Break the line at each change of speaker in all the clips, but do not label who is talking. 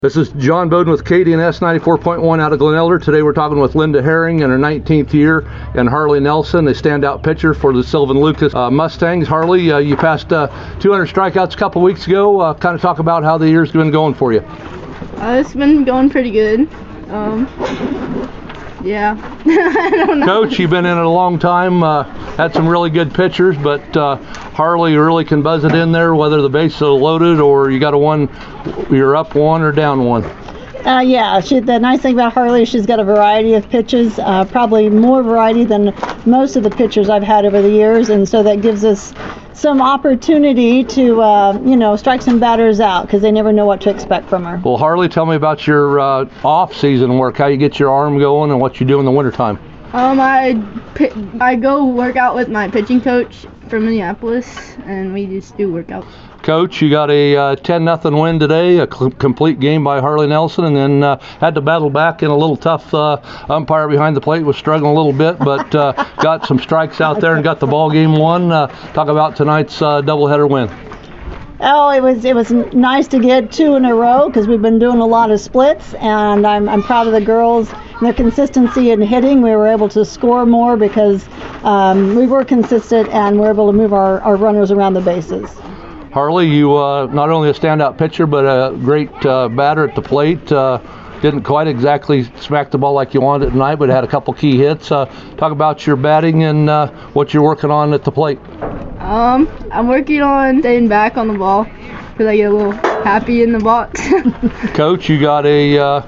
This is John Bowden with KDNS 94.1 out of Glen Elder. Today we're talking with Linda Herring in her 19th year, and Harley Nelson, a standout pitcher for the Sylvan Lucas Mustangs. Harley, you passed 200 strikeouts a couple weeks ago. Kind of talk about how the year's been going for you.
It's been going pretty good. Yeah. I don't know.
Coach, you've been in it a long time. Had some really good pitchers, but Harley really can buzz it in there, whether the bases are loaded or you're up one or down one.
Yeah, the nice thing about Harley is she's got a variety of pitches, probably more variety than most of the pitchers I've had over the years, and so that gives us some opportunity to, strike some batters out because they never know what to expect from her.
Well, Harley, tell me about your off-season work, how you get your arm going and what you do in the wintertime.
I go work out with my pitching coach from Minneapolis, and we just do workouts.
Coach, you got a 10-0 win today, a complete game by Harley Nelson, and then had to battle back in a little tough umpire behind the plate, was struggling a little bit, but got some strikes out there and got the ball game won. Talk about tonight's doubleheader win.
Oh, it was nice to get two in a row because we've been doing a lot of splits, and I'm proud of the girls and their consistency in hitting. We were able to score more because we were consistent and we were able to move our runners around the bases.
Harley, you not only a standout pitcher, but a great batter at the plate. Didn't quite exactly smack the ball like you wanted tonight, but had a couple key hits. Talk about your batting and what you're working on at the plate.
I'm working on staying back on the ball because I get a little happy in the box.
Coach, you got a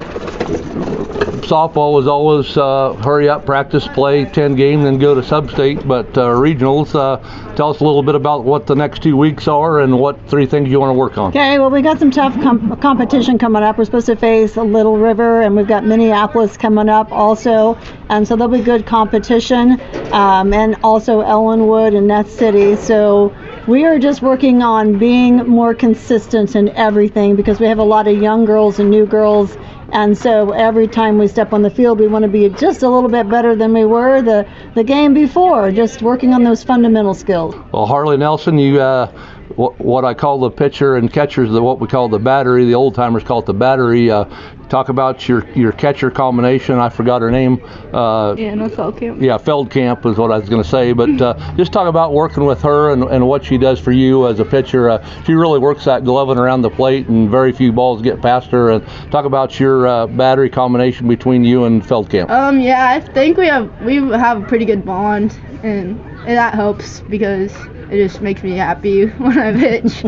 softball was always hurry up, practice, play 10 games, then go to sub-state, but regionals. Tell us a little bit about what the next 2 weeks are and what 3 things you want to work on.
Okay, well, we got some tough competition coming up. We're supposed to face Little River, and we've got Minneapolis coming up also, and so there'll be good competition, and also Ellenwood and Ness City. So we are just working on being more consistent in everything because we have a lot of young girls and new girls. And so every time we step on the field, we want to be just a little bit better than we were the game before, just working on those fundamental skills.
Well, Harley Nelson, you what I call the pitcher and catchers, what we call the battery, the old timers call it the battery. Talk about your catcher combination. I forgot her name.
Feldkamp.
Yeah, Feldkamp is what I was going to say. But just talk about working with her and what she does for you as a pitcher. She really works that gloving around the plate, and very few balls get past her. And talk about your battery combination between you and Feldkamp.
Yeah, I think we have a pretty good bond, and that helps because it just makes me happy when I pitch.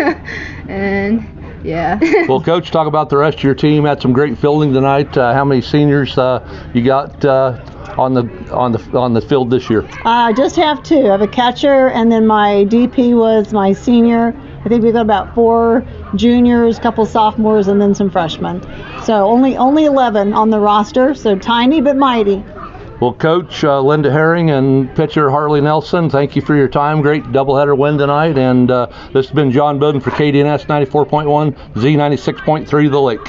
And yeah.
Well, Coach, talk about the rest of your team. Had some great fielding tonight. How many seniors you got on the field this year?
I just have 2. I have a catcher, and then my DP was my senior. I think we've got about 4 juniors, a couple sophomores, and then some freshmen. So only 11 on the roster. So tiny but mighty.
Well, Coach, Linda Herring and pitcher Harley Nelson, thank you for your time. Great doubleheader win tonight. And this has been John Bowden for KDNS 94.1, Z96.3 The Lake.